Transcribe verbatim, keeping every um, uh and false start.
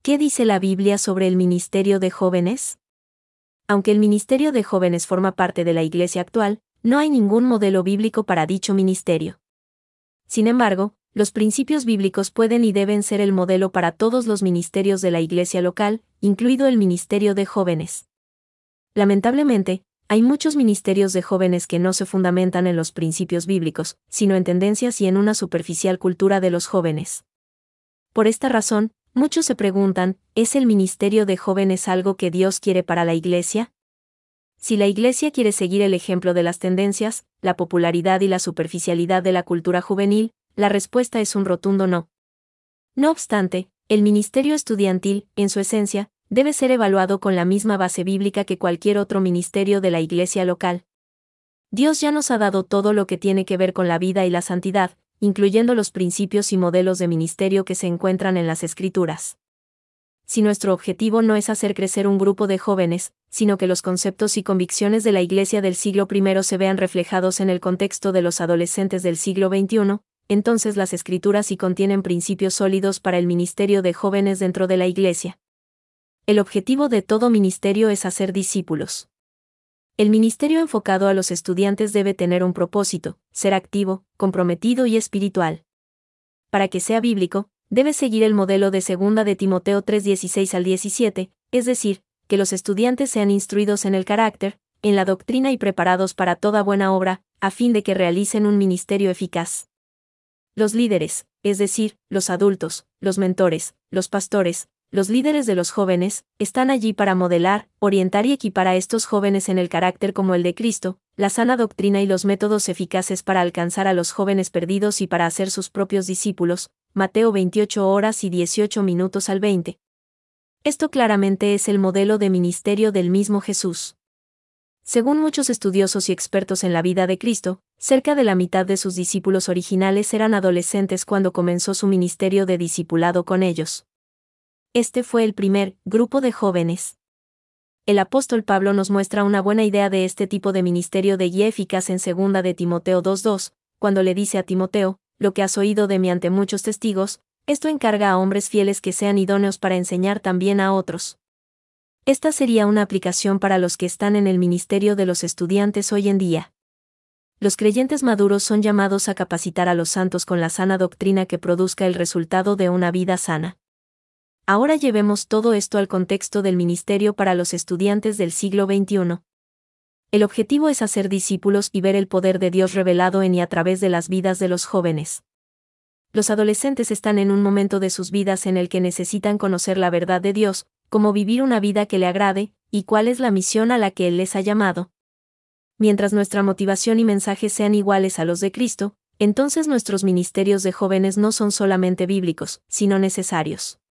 ¿Qué dice la Biblia sobre el ministerio de jóvenes? Aunque el ministerio de jóvenes forma parte de la Iglesia actual, no hay ningún modelo bíblico para dicho ministerio. Sin embargo, los principios bíblicos pueden y deben ser el modelo para todos los ministerios de la Iglesia local, incluido el ministerio de jóvenes. Lamentablemente, hay muchos ministerios de jóvenes que no se fundamentan en los principios bíblicos, sino en tendencias y en una superficial cultura de los jóvenes. Por esta razón, muchos se preguntan, ¿es el ministerio de jóvenes algo que Dios quiere para la Iglesia? Si la Iglesia quiere seguir el ejemplo de las tendencias, la popularidad y la superficialidad de la cultura juvenil, la respuesta es un rotundo no. No obstante, el ministerio estudiantil, en su esencia, debe ser evaluado con la misma base bíblica que cualquier otro ministerio de la Iglesia local. Dios ya nos ha dado todo lo que tiene que ver con la vida y la santidad, incluyendo los principios y modelos de ministerio que se encuentran en las Escrituras. Si nuestro objetivo no es hacer crecer un grupo de jóvenes, sino que los conceptos y convicciones de la Iglesia del siglo primero se vean reflejados en el contexto de los adolescentes del siglo veintiuno, entonces las Escrituras sí contienen principios sólidos para el ministerio de jóvenes dentro de la Iglesia. El objetivo de todo ministerio es hacer discípulos. El ministerio enfocado a los estudiantes debe tener un propósito, ser activo, comprometido y espiritual. Para que sea bíblico, debe seguir el modelo de segunda de Timoteo tres dieciséis al diecisiete, es decir, que los estudiantes sean instruidos en el carácter, en la doctrina y preparados para toda buena obra, a fin de que realicen un ministerio eficaz. Los líderes, es decir, los adultos, los mentores, los pastores, los líderes de los jóvenes, están allí para modelar, orientar y equipar a estos jóvenes en el carácter como el de Cristo, la sana doctrina y los métodos eficaces para alcanzar a los jóvenes perdidos y para hacer sus propios discípulos. Mateo veintiocho horas y dieciocho minutos al veinte. Esto claramente es el modelo de ministerio del mismo Jesús. Según muchos estudiosos y expertos en la vida de Cristo, cerca de la mitad de sus discípulos originales eran adolescentes cuando comenzó su ministerio de discipulado con ellos. Este fue el primer grupo de jóvenes. El apóstol Pablo nos muestra una buena idea de este tipo de ministerio de guía eficaz en segunda de Timoteo dos dos, cuando le dice a Timoteo, lo que has oído de mí ante muchos testigos, esto encarga a hombres fieles que sean idóneos para enseñar también a otros. Esta sería una aplicación para los que están en el ministerio de los estudiantes hoy en día. Los creyentes maduros son llamados a capacitar a los santos con la sana doctrina que produzca el resultado de una vida sana. Ahora llevemos todo esto al contexto del ministerio para los estudiantes del siglo veintiuno. El objetivo es hacer discípulos y ver el poder de Dios revelado en y a través de las vidas de los jóvenes. Los adolescentes están en un momento de sus vidas en el que necesitan conocer la verdad de Dios, cómo vivir una vida que le agrade, y cuál es la misión a la que Él les ha llamado. Mientras nuestra motivación y mensaje sean iguales a los de Cristo, entonces nuestros ministerios de jóvenes no son solamente bíblicos, sino necesarios.